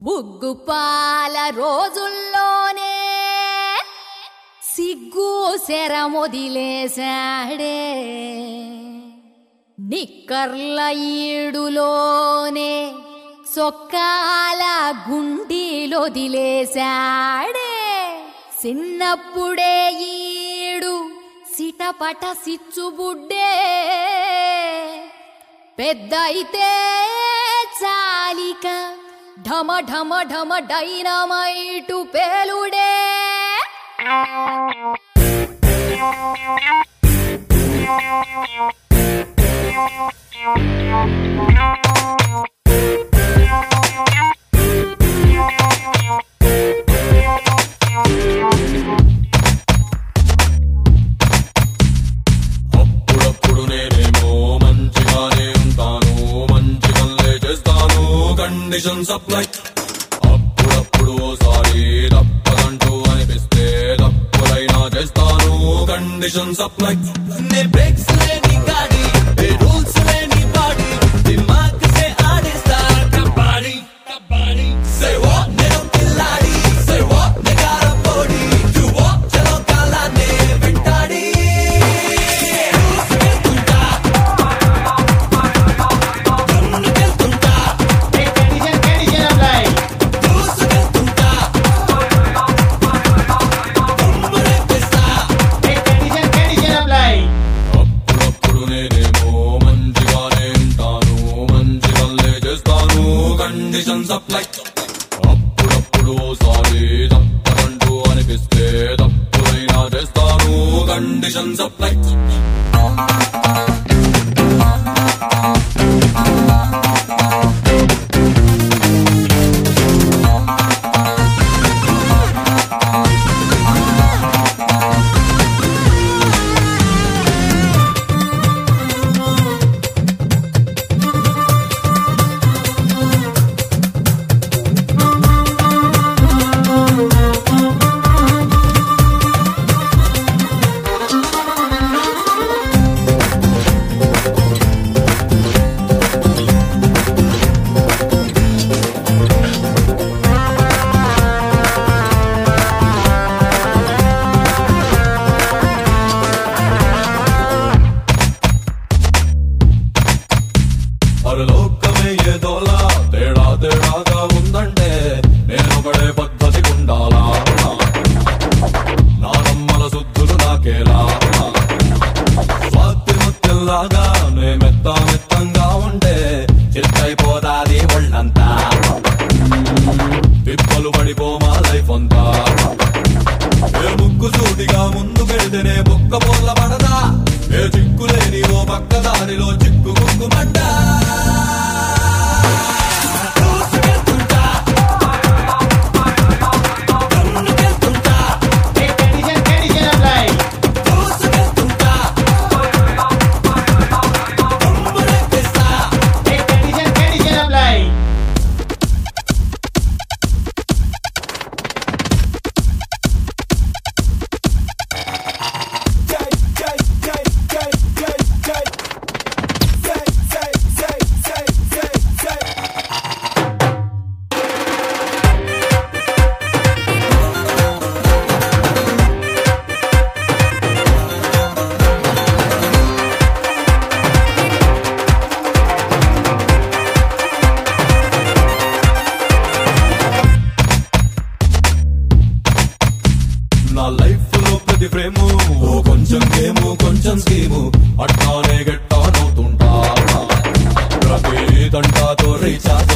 బుగ్గుపాల రోజుల్లోనే సిగ్గు శరమొదిలేశాడే, నిక్కర్ల ఈడులోనే సొక్కాల గుండీలొదిలేశాడే. చిన్నప్పుడే ఈడు సిటపట సిచ్చుబుడ్డే, పెద్ద అయితే చాలిక ఢమ ఢమ ఢమ డైనమైటు పేలుడే. అప్పుడప్పుడు నేనేమో మంచిగానే ఉంటాను, మంచి పనులే చేస్తాను, కండిషన్స్ అప్లై. అప్పుడప్పుడు ఓసారి తప్పదంటూ అనిపిస్తే తప్పులైనా చేస్తాను, కండిషన్స్ అప్లై. నే బ్రేక్స్ లేని గాడి, రూల్స్ లేని బాడీ, దిమాగ్ సే ఆడేస్తా కబాడీ కబాడీ. సే వో నేను కిల్లాడి, సే వో నే గారపోడి, యు వో చలో కాలానే వెంటాడి. అప్పుడప్పుడు నేనేమో మంచిగానే ఉంటాను, మంచి పనులే చేస్తాను, కండిషన్స్ అప్లై. అప్పుడప్పుడు ఓసారి తప్పదంటూ అనిపిస్తే తప్పులైనా చేస్తాను, కండిషన్స్ అప్లై. పరలోకమే ఏదోలా తేడా తేడాగా ఉందంటే నేనొకడే పద్ధతి ఉండాలా, నా నమ్మల శుద్ధులు నాకేలా. స్వాతి ముత్యంలాగా నే మెత్త మెత్తంగా ఉంటే చిత్తైపోదాది ఒళ్ళంతా, తిప్పలు పడిపోమా లైఫ్ అంతా. ఏ ముగ్గు సూటిగా ముందుకెళ్తేనే బుక్క పోల్ల పడదా, ఏ చిక్కులేని ఓ పక్క దానిలో చిక్కు కుక్కుమంట. నా లైఫ్ లో ప్రతి ఫ్రేము ఓ కొంచెం గేము కొంచెం స్కీము, అట్లానే గెట్టానవుతుంటా, ప్రతి దంటాతో రీఛార్జ్